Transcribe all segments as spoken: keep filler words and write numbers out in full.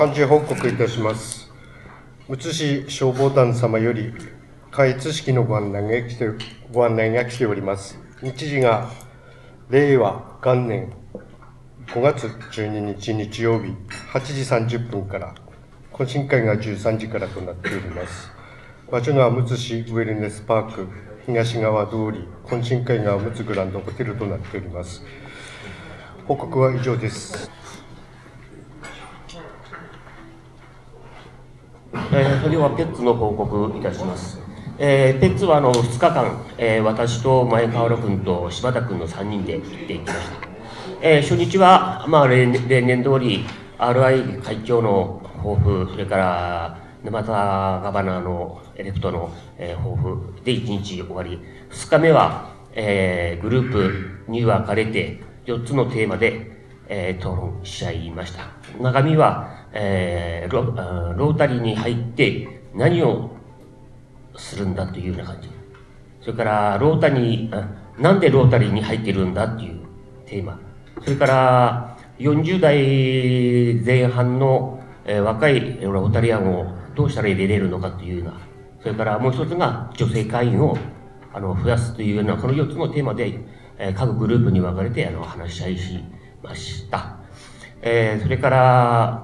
幹事報告いたします。むつ市消防団様より開通式のご案内が来てご案内が来ております。日時が令和元年ごがつじゅうににち日曜日はちじさんじゅっぷんから、懇親会がじゅうさんじからとなっております。場所がむつ市ウェルネスパーク東側通り、懇親会がむつグランドホテルとなっております。報告は以上です。 えー、それではペッツの報告いたします。えー、ペッツはあのふつかかん、えー、私と前川原君と柴田君のさんにんで行っていきました。えー、初日は、まあ、例, 例年通り アールアイ 会長の抱負、それから沼田ガバナーのエレクトの、えー、抱負でいちにち終わり、ふつかめは、えー、グループに分かれてよっつのテーマで、えー、討論し合いました。中身はえー、ロ, ロータリーに入って何をするんだというような感じ。それからロータリー、なんでロータリーに入ってるんだというテーマ。それからよんじゅうだいぜん半の、えー、若いロータリアンをどうしたら入れれるのかというような。それからもう一つが女性会員をあの増やすというような、このよっつのテーマで、えー、各グループに分かれてあの話し合いしました。えー、それから、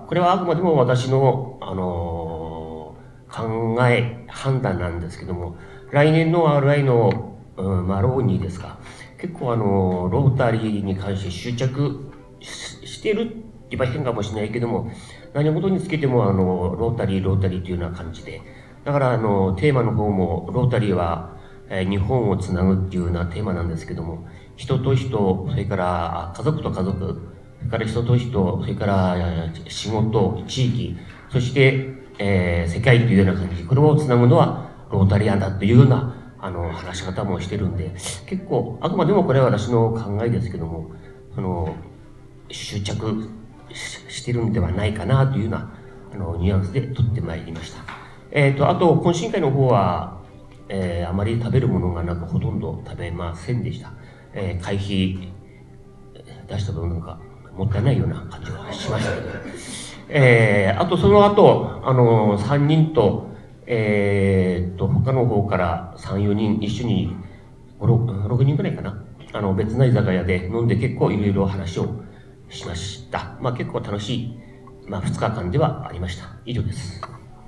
これはあくまでも私の、あのー、考え、判断なんですけども、来年の アールアイ の、うん、まあ、ローニーですか、結構あのー、ロータリーに関して執着 し, してるって言えば変かもしれないけども、何事につけてもあの、ロータリー、ロータリーというような感じで、だからあの、テーマの方も、ロータリーは、えー、日本をつなぐっていうようなテーマなんですけども、人と人、それから家族と家族、それから人と人、それから仕事、地域、そして、えー、世界というような感じ、これをつなぐのはロータリアンだというようなあの話し方もしてるんで、結構、あくまでもこれは私の考えですけども、その執着 し, してるんではないかなというようなあのニュアンスで取ってまいりました。えーと、あと、懇親会の方は、えー、あまり食べるものがなく、ほとんど食べませんでした。えー、会費出した分なんか、もったいないような感じがしましたけど、えー、あとその後、あの、さんにんと、えー、っと、他の方からさん、よにん一緒に、ろくにんくらいかな、あの、別な居酒屋で飲んで結構いろいろ話をしました。まあ結構楽しい、まあふつかかんではありました。以上です。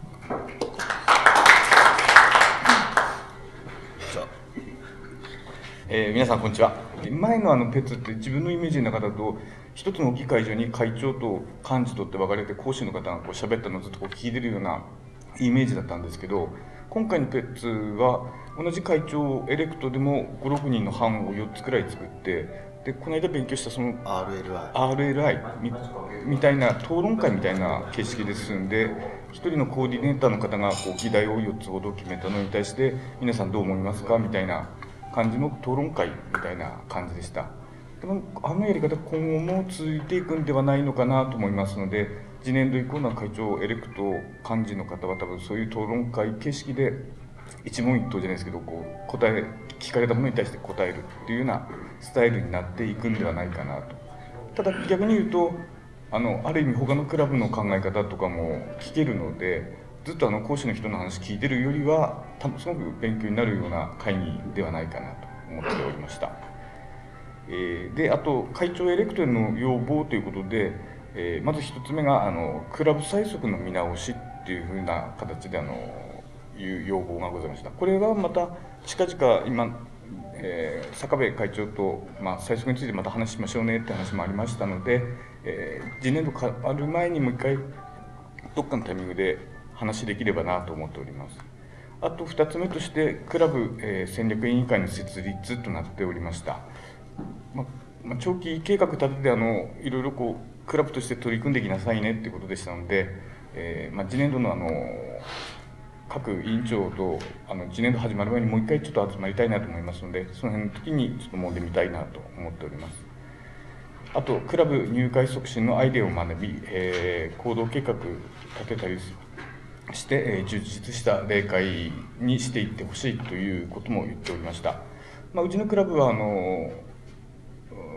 えー、皆さんこんにちは。前のあのペッツって自分のイメージの中だと、一つの大きい会場に会長と幹事とって分かれて講師の方がこう喋ったのをずっとこう聞いてるようなイメージだったんですけど、今回のペッツは同じ会長エレクトでもご、ろくにんの班をよっつくらい作って、でこの間勉強したそのアールエルアイ, アールエルアイ み, みたいな討論会みたいな形式で進んで、一人のコーディネーターの方がこう議題をよっつほど決めたのに対して皆さんどう思いますかみたいな感じの討論会みたいな感じでした。でもあのやり方今後も続いていくんではないのかなと思いますので、次年度以降の会長エレクト幹事の方は多分そういう討論会形式で一問一答じゃないですけど、こう答え聞かれたものに対して答えるっていうようなスタイルになっていくんではないかなと。ただ逆に言うと、あのある意味他のクラブの考え方とかも聞けるので、ずっとあの講師の人の話聞いてるよりはすごく勉強になるような会議ではないかなと思っておりました。えー、であと会長エレクトの要望ということで、えー、まず一つ目があのクラブ催促の見直しっていうふうな形であのいう要望がございました。これはまた近々今、えー、坂部会長と、まあ、催促についてまた話しましょうねって話もありましたので、えー、次年度変わる前にもう一回どっかのタイミングで話できればなと思っております。あとふたつめとしてクラブ、えー、戦略委員会の設立となっておりました。ままあ、長期計画立ててあのいろいろこうクラブとして取り組んでいきなさいねっていうことでしたので、えーまあ、次年度のあの各委員長とあの次年度始まる前にもう一回ちょっと集まりたいなと思いますので、その辺の時にちょっと揉んでみたいなと思っております。あとクラブ入会促進のアイデアを学び、えー、行動計画立てたりして、えー、充実した例会にしていってほしいということも言っておりました。まあ、うちのクラブはあの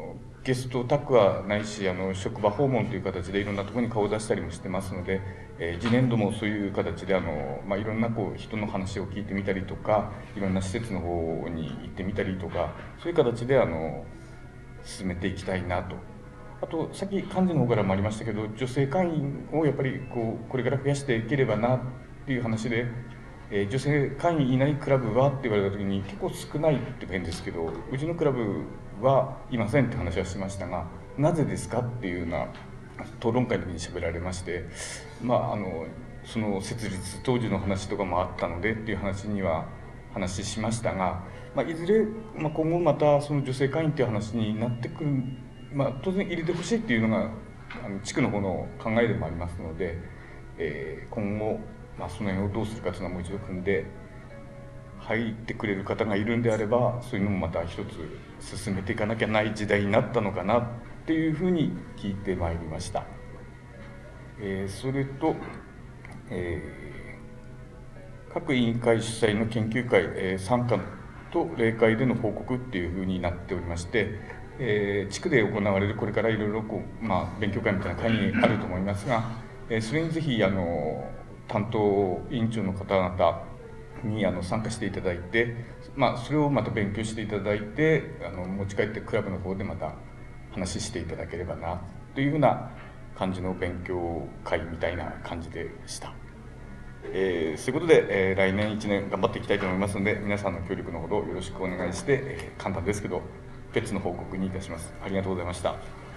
ゲスト宅はないし、あの職場訪問という形でいろんなところに顔を出したりもしてますので、えー、次年度もそういう形であの、まあ、いろんなこう人の話を聞いてみたりとか、いろんな施設の方に行ってみたりとか、そういう形であの進めていきたいなと。あと、さっき幹事の方からもありましたけど、女性会員をやっぱりこうこれから増やしていければなっていう話で、えー、女性会員いないクラブはって言われた時に結構少ないって変ですけど、うちのクラブはいませんって話はしましたが、なぜですかっていうような討論会の時に喋られまして、まあ、あのその設立当時の話とかもあったのでっていう話には話しましたが、まあ、いずれ、まあ、今後またその女性会員っていう話になってくる、まあ、当然入れてほしいっていうのがあの地区の方の考えでもありますので、えー、今後、まあ、その辺をどうするかというのはもう一度組んで、入ってくれる方がいるんであれば、そういうのもまた一つ進めていかなきゃない時代になったのかなっていうふうに聞いてまいりました。えー、それと、えー、各委員会主催の研究会、えー、参加と例会での報告っていうふうになっておりまして、えー、地区で行われるこれからいろいろこう、まあ、勉強会みたいな会にあると思いますが、えー、それにぜひあの担当委員長の方々にあの参加していただいて、まあ、それをまた勉強していただいて、あの持ち帰ってクラブの方でまた話していただければなというような感じの勉強会みたいな感じでした。えー、そういうことで、えー、来年いちねん頑張っていきたいと思いますので、皆さんの協力のほどよろしくお願いして、えー、簡単ですけどペッツの報告にいたします。ありがとうございました。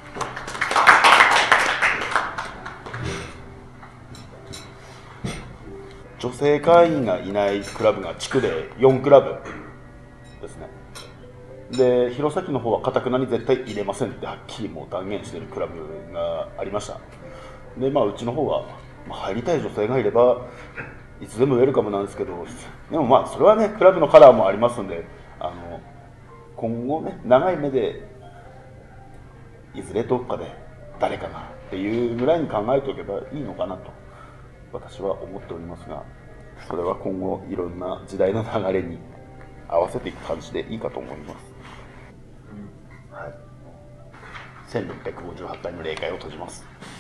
女性会員がいないクラブが地区でよんクラブですね。で、弘前の方は堅くなに絶対入れませんってはっきりもう断言しているクラブがありました。で、まあうちの方は、まあ、入りたい女性がいればいつでもウェルカムなんですけど、でもまあそれはね、クラブのカラーもありますんで、あの今後ね、長い目でいずれどっかで誰かがっていうぐらいに考えておけばいいのかなと私は思っておりますが、それは今後いろんな時代の流れに合わせていく感じでいいかと思います。はい、せんろっぴゃくごじゅうはちかいの例会を閉じます。